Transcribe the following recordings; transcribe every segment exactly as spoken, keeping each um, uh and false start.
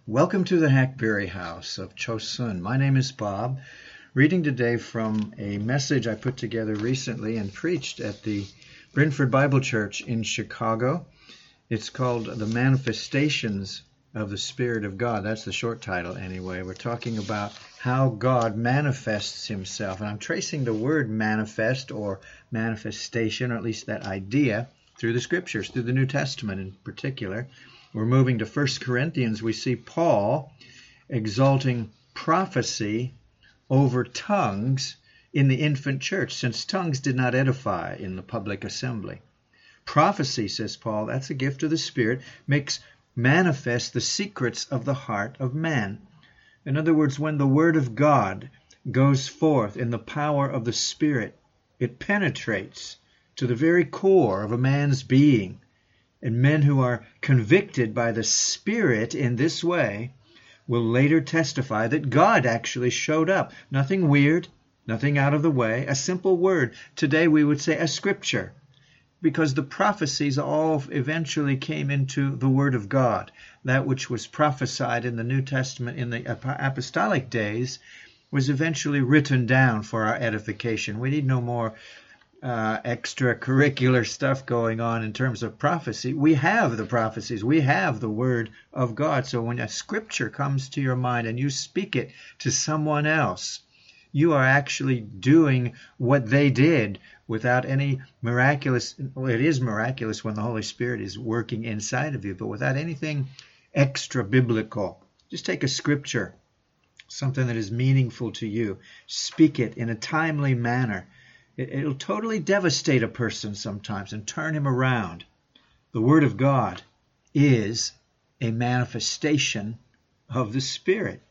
Welcome to the Hackberry House of Chosun. My name is Bob, reading today from a message I put together recently and preached at the Brentford Bible Church in Chicago. It's called The Manifestations of the Spirit of God. That's the short title anyway. We're talking about how God manifests himself. And I'm tracing the word manifest or manifestation, or at least that idea, through the Scriptures, through the New Testament in particular. We're moving to First Corinthians. We see Paul exalting prophecy over tongues in the infant church, since tongues did not edify in the public assembly. Prophecy, says Paul, that's a gift of the Spirit, makes manifest the secrets of the heart of man. In other words, when the Word of God goes forth in the power of the Spirit, it penetrates to the very core of a man's being. And men who are convicted by the Spirit in this way will later testify that God actually showed up. Nothing weird, nothing out of the way, a simple word. Today we would say a scripture, because the prophecies all eventually came into the Word of God. That which was prophesied in the New Testament in the apostolic days was eventually written down for our edification. We need no more Uh, extracurricular stuff going on in terms of prophecy. We have the prophecies. We have the Word of God. So when a scripture comes to your mind and you speak it to someone else, you are actually doing what they did without any miraculous, well, it is miraculous when the Holy Spirit is working inside of you, but without anything extra biblical. Just take a scripture, something that is meaningful to you, speak it in a timely manner. It'll totally devastate a person sometimes and turn him around. The Word of God is a manifestation of the Spirit.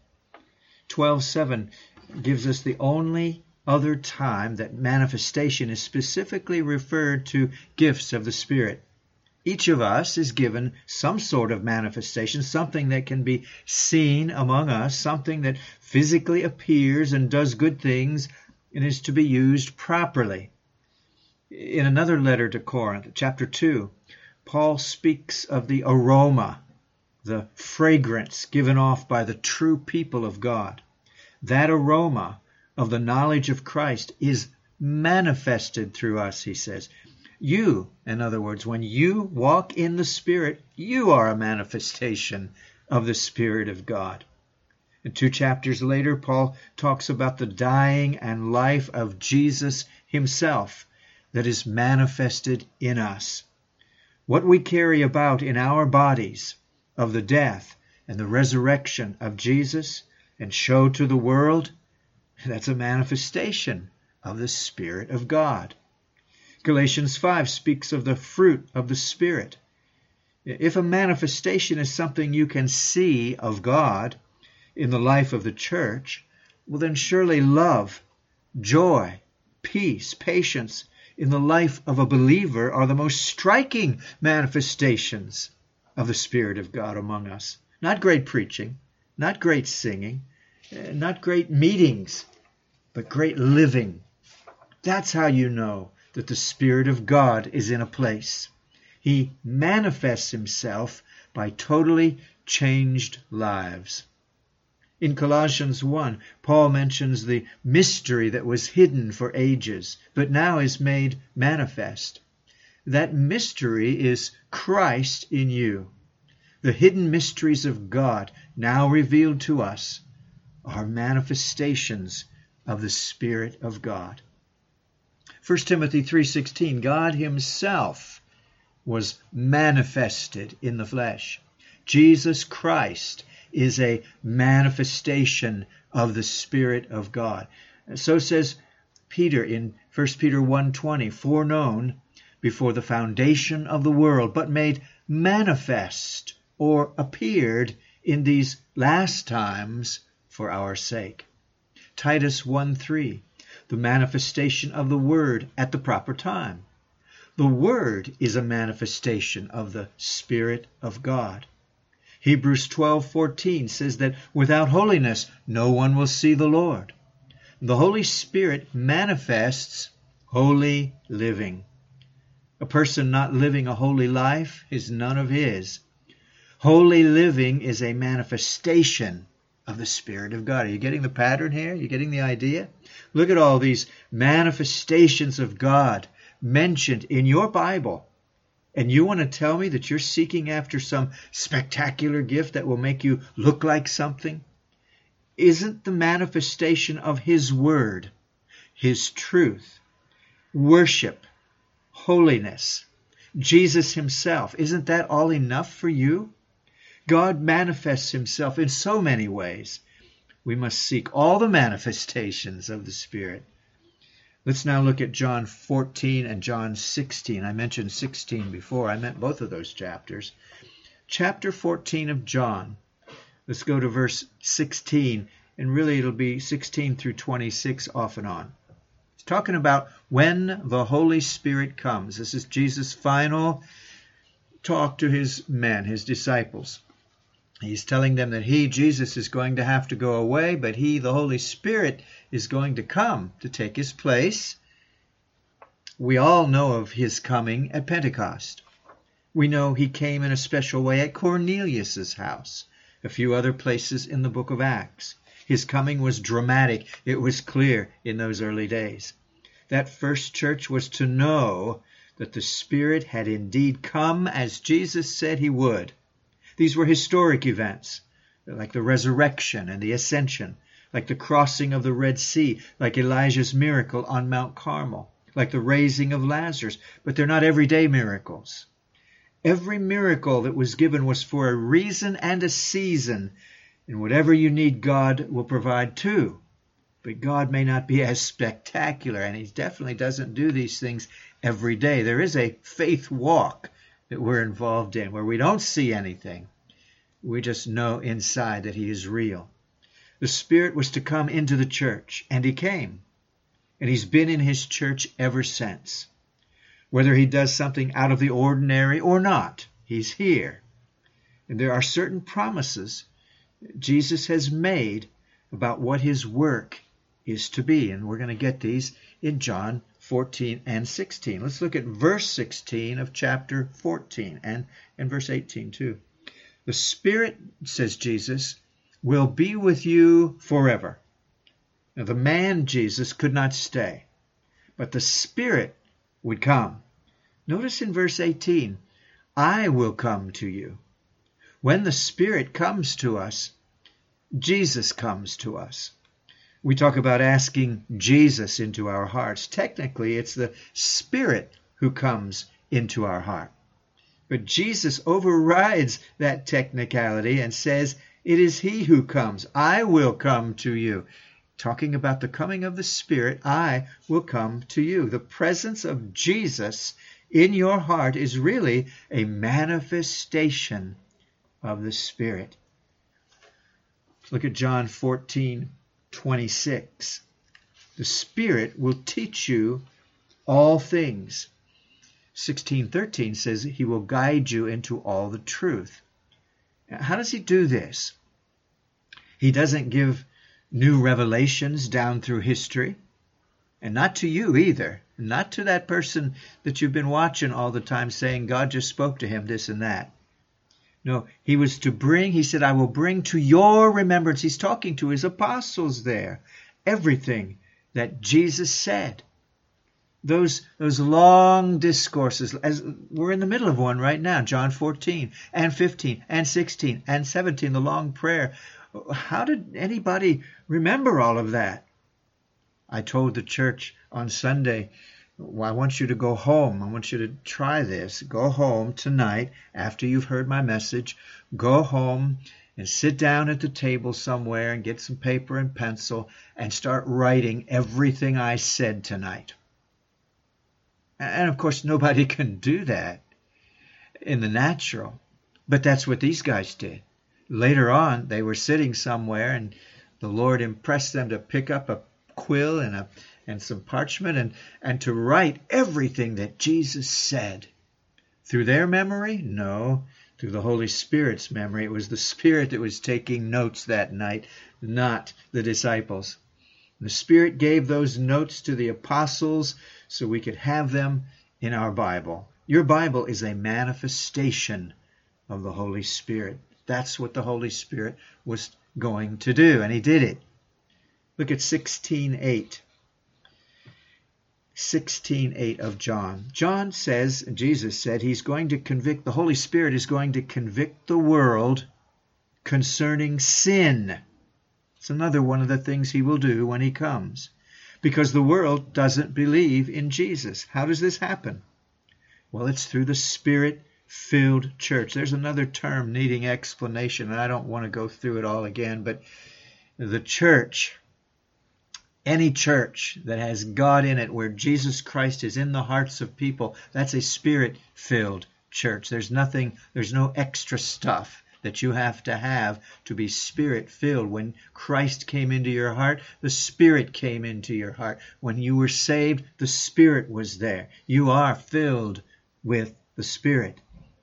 twelve seven gives us the only other time that manifestation is specifically referred to gifts of the Spirit. Each of us is given some sort of manifestation, something that can be seen among us, something that physically appears and does good things, and is to be used properly. In another letter to Corinth, chapter two, Paul speaks of the aroma, the fragrance given off by the true people of God. That aroma of the knowledge of Christ is manifested through us, he says. You, in other words, when you walk in the Spirit, you are a manifestation of the Spirit of God. And two chapters later, Paul talks about the dying and life of Jesus himself that is manifested in us. What we carry about in our bodies of the death and the resurrection of Jesus and show to the world, that's a manifestation of the Spirit of God. Galatians five speaks of the fruit of the Spirit. If a manifestation is something you can see of God in the life of the church, well then surely love, joy, peace, patience in the life of a believer are the most striking manifestations of the Spirit of God among us. Not great preaching, not great singing, not great meetings, but great living. That's how you know that the Spirit of God is in a place. He manifests himself by totally changed lives. In Colossians one, Paul mentions the mystery that was hidden for ages, but now is made manifest. That mystery is Christ in you. The hidden mysteries of God, now revealed to us, are manifestations of the Spirit of God. First Timothy three sixteen, God himself was manifested in the flesh. Jesus Christ is a manifestation of the Spirit of God. So says Peter in First Peter one twenty, foreknown before the foundation of the world, but made manifest or appeared in these last times for our sake. Titus one three, the manifestation of the Word at the proper time. The Word is a manifestation of the Spirit of God. Hebrews twelve fourteen says that without holiness no one will see the Lord. The Holy Spirit manifests holy living. A person not living a holy life is none of his. Holy living is a manifestation of the Spirit of God. Are you getting the pattern here? Are you getting the idea? Look at all these manifestations of God mentioned in your Bible. And you want to tell me that you're seeking after some spectacular gift that will make you look like something? Isn't the manifestation of His Word, His truth, worship, holiness, Jesus Himself, isn't that all enough for you? God manifests Himself in so many ways. We must seek all the manifestations of the Spirit. Let's now look at John fourteen and John sixteen. I mentioned sixteen before. I meant both of those chapters. Chapter fourteen of John. Let's go to verse sixteen, and really it'll be sixteen through twenty-six off and on. It's talking about when the Holy Spirit comes. This is Jesus' final talk to His men, His disciples. He's telling them that He, Jesus, is going to have to go away, but He, the Holy Spirit, is going to come to take His place. We all know of His coming at Pentecost. We know He came in a special way at Cornelius' house, a few other places in the book of Acts. His coming was dramatic. It was clear in those early days. That first church was to know that the Spirit had indeed come as Jesus said He would. These were historic events, like the resurrection and the ascension, like the crossing of the Red Sea, like Elijah's miracle on Mount Carmel, like the raising of Lazarus. But they're not everyday miracles. Every miracle that was given was for a reason and a season, and whatever you need, God will provide too. But God may not be as spectacular, and He definitely doesn't do these things every day. There is a faith walk that we're involved in, where we don't see anything. We just know inside that He is real. The Spirit was to come into the church, and He came. And He's been in His church ever since. Whether He does something out of the ordinary or not, He's here. And there are certain promises Jesus has made about what His work is to be. And we're going to get these in John fourteen and sixteen. Let's look at verse sixteen of chapter fourteen and, and verse eighteen too. The Spirit, says Jesus, will be with you forever. Now the man Jesus could not stay, but the Spirit would come. Notice in verse eighteen, I will come to you. When the Spirit comes to us, Jesus comes to us. We talk about asking Jesus into our hearts. Technically, it's the Spirit who comes into our heart. But Jesus overrides that technicality and says, it is He who comes. I will come to you. Talking about the coming of the Spirit, I will come to you. The presence of Jesus in your heart is really a manifestation of the Spirit. Look at John fourteen twenty-six. The Spirit will teach you all things. sixteen thirteen says He will guide you into all the truth. Now, how does He do this? He doesn't give new revelations down through history, and not to you either, not to that person that you've been watching all the time saying God just spoke to him this and that. No, He was to bring, He said, I will bring to your remembrance. He's talking to His apostles there. Everything that Jesus said. Those, those long discourses, as we're in the middle of one right now, John fourteen and fifteen and sixteen and seventeen, the long prayer. How did anybody remember all of that? I told the church on Sunday, well, I want you to go home. I want you to try this. Go home tonight after you've heard my message. Go home and sit down at the table somewhere and get some paper and pencil and start writing everything I said tonight. And of course, nobody can do that in the natural. But that's what these guys did. Later on, they were sitting somewhere and the Lord impressed them to pick up a quill and a and some parchment, and, and to write everything that Jesus said. Through their memory? No, through the Holy Spirit's memory. It was the Spirit that was taking notes that night, not the disciples. The Spirit gave those notes to the apostles so we could have them in our Bible. Your Bible is a manifestation of the Holy Spirit. That's what the Holy Spirit was going to do, and he did it. Look at sixteen eight. sixteen eight of John. John says, Jesus said, he's going to convict, the Holy Spirit is going to convict the world concerning sin. It's another one of the things he will do when he comes, because the world doesn't believe in Jesus. How does this happen? Well, it's through the Spirit-filled church. There's another term needing explanation, and I don't want to go through it all again, but the church, any church that has God in it, where Jesus Christ is in the hearts of people, that's a Spirit-filled church. There's nothing, there's no extra stuff that you have to have to be Spirit-filled. When Christ came into your heart, the Spirit came into your heart. When you were saved, the Spirit was there. You are filled with the Spirit.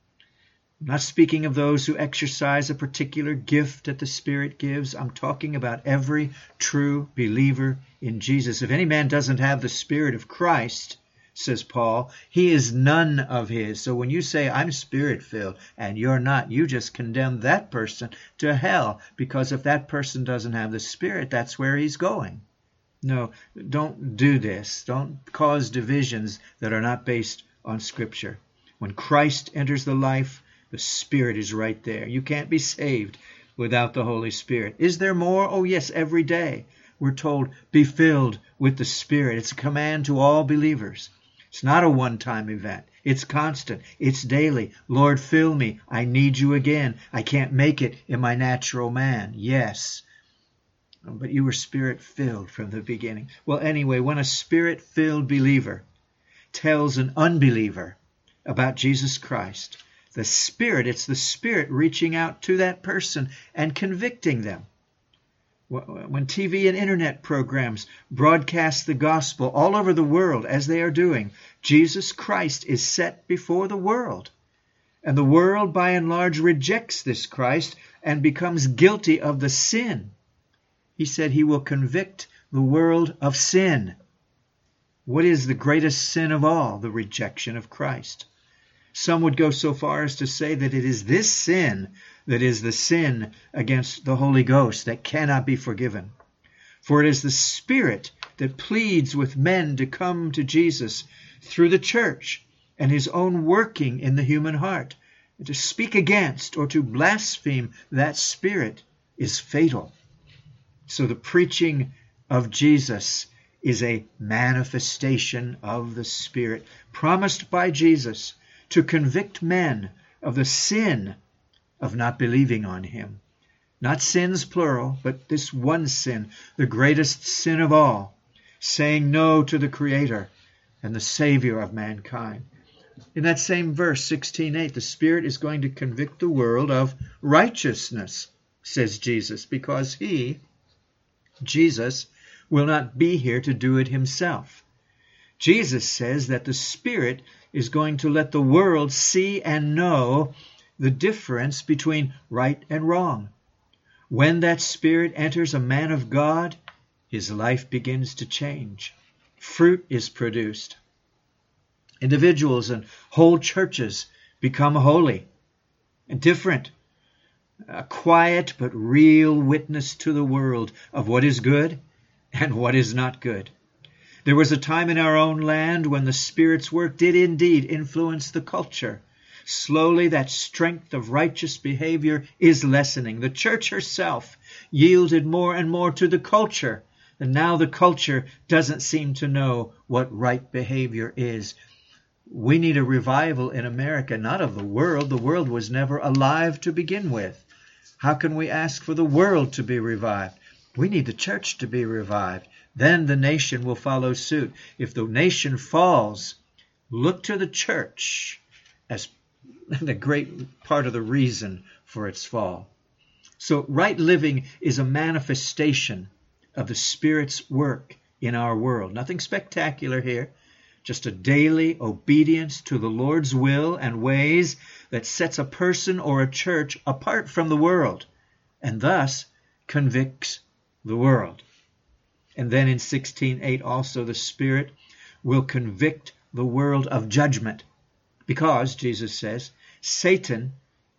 I'm not speaking of those who exercise a particular gift that the Spirit gives. I'm talking about every true believer in Jesus. If any man doesn't have the Spirit of Christ, says Paul, he is none of his. So when you say, I'm Spirit-filled, and you're not, you just condemn that person to hell, because if that person doesn't have the Spirit, that's where he's going. No, don't do this. Don't cause divisions that are not based on Scripture. When Christ enters the life, the Spirit is right there. You can't be saved without the Holy Spirit. Is there more? Oh yes, every day we're told, be filled with the Spirit. It's a command to all believers. It's not a one-time event. It's constant. It's daily. Lord, fill me. I need you again. I can't make it in my natural man. Yes. But you were Spirit-filled from the beginning. Well, anyway, when a Spirit-filled believer tells an unbeliever about Jesus Christ, the Spirit, it's the Spirit reaching out to that person and convicting them. When T V and internet programs broadcast the gospel all over the world, as they are doing, Jesus Christ is set before the world. And the world, by and large, rejects this Christ and becomes guilty of the sin. He said he will convict the world of sin. What is the greatest sin of all? The rejection of Christ. Some would go so far as to say that it is this sin that is the sin against the Holy Ghost that cannot be forgiven. For it is the Spirit that pleads with men to come to Jesus through the church and his own working in the human heart. And to speak against or to blaspheme that Spirit is fatal. So the preaching of Jesus is a manifestation of the Spirit promised by Jesus to convict men of the sin of not believing on him. Not sins plural, but this one sin, the greatest sin of all, saying no to the Creator and the Savior of mankind. In that same verse, sixteen eight, the Spirit is going to convict the world of righteousness, says Jesus, because he, Jesus, will not be here to do it himself. Jesus says that the Spirit is going to let the world see and know the difference between right and wrong. When that Spirit enters a man of God, his life begins to change. Fruit is produced. Individuals and whole churches become holy and different. A quiet but real witness to the world of what is good and what is not good. There was a time in our own land when the Spirit's work did indeed influence the culture. Slowly that strength of righteous behavior is lessening. The church herself yielded more and more to the culture, and now the culture doesn't seem to know what right behavior is. We need a revival in America, not of the world. The world was never alive to begin with. How can we ask for the world to be revived? We need the church to be revived. Then the nation will follow suit. If the nation falls, look to the church as the great part of the reason for its fall. So right living is a manifestation of the Spirit's work in our world. Nothing spectacular here, just a daily obedience to the Lord's will and ways that sets a person or a church apart from the world and thus convicts the world. And then in sixteen eight also the Spirit will convict the world of judgment because, Jesus says, Satan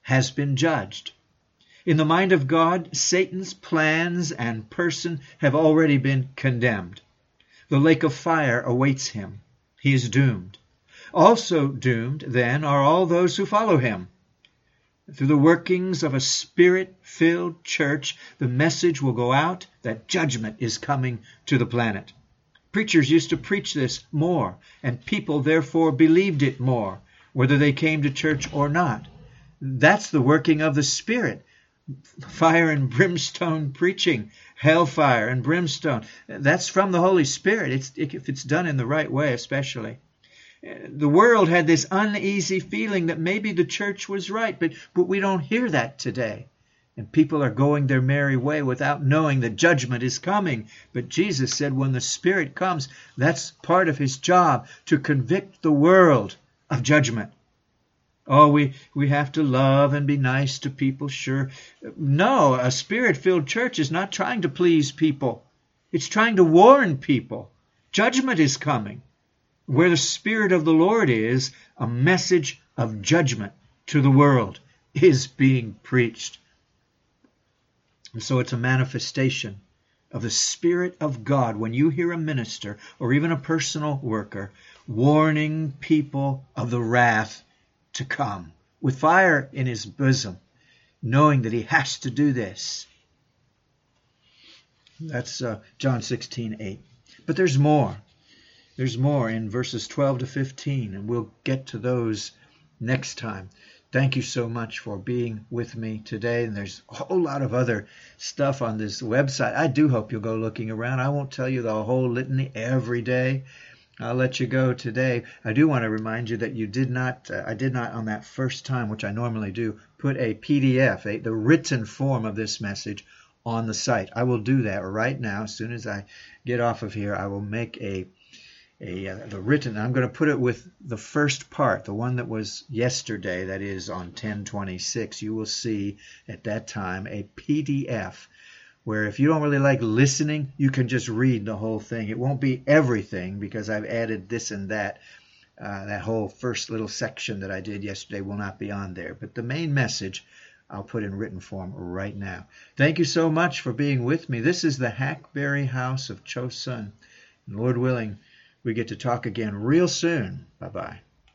has been judged. In the mind of God, Satan's plans and person have already been condemned. The lake of fire awaits him. He is doomed. Also doomed, then, are all those who follow him. Through the workings of a Spirit-filled church, the message will go out that judgment is coming to the planet. Preachers used to preach this more, and people therefore believed it more, whether they came to church or not. That's the working of the Spirit. Fire and brimstone preaching, hellfire and brimstone. That's from the Holy Spirit, it's, if it's done in the right way especially. The world had this uneasy feeling that maybe the church was right, but, but we don't hear that today. And people are going their merry way without knowing that judgment is coming. But Jesus said when the Spirit comes, that's part of his job, to convict the world of judgment. Oh, we, we have to love and be nice to people, sure. No, a Spirit-filled church is not trying to please people. It's trying to warn people. Judgment is coming. Where the Spirit of the Lord is, a message of judgment to the world is being preached. And so it's a manifestation of the Spirit of God when you hear a minister or even a personal worker warning people of the wrath to come with fire in his bosom, knowing that he has to do this. That's uh, John sixteen eight. But there's more. There's more in verses twelve to fifteen, and we'll get to those next time. Thank you so much for being with me today. And there's a whole lot of other stuff on this website. I do hope you'll go looking around. I won't tell you the whole litany every day. I'll let you go today. I do want to remind you that you did not, uh, I did not on that first time, which I normally do, put a P D F, a, the written form of this message on the site. I will do that right now. As soon as I get off of here, I will make a A, uh, the written, I'm going to put it with the first part, the one that was yesterday, that is on ten twenty-six. You will see at that time a P D F where if you don't really like listening, you can just read the whole thing. It won't be everything because I've added this and that. Uh, that whole first little section that I did yesterday will not be on there. But the main message I'll put in written form right now. Thank you so much for being with me. This is the Hackberry House of Chosun. And Lord willing, we get to talk again real soon. Bye-bye.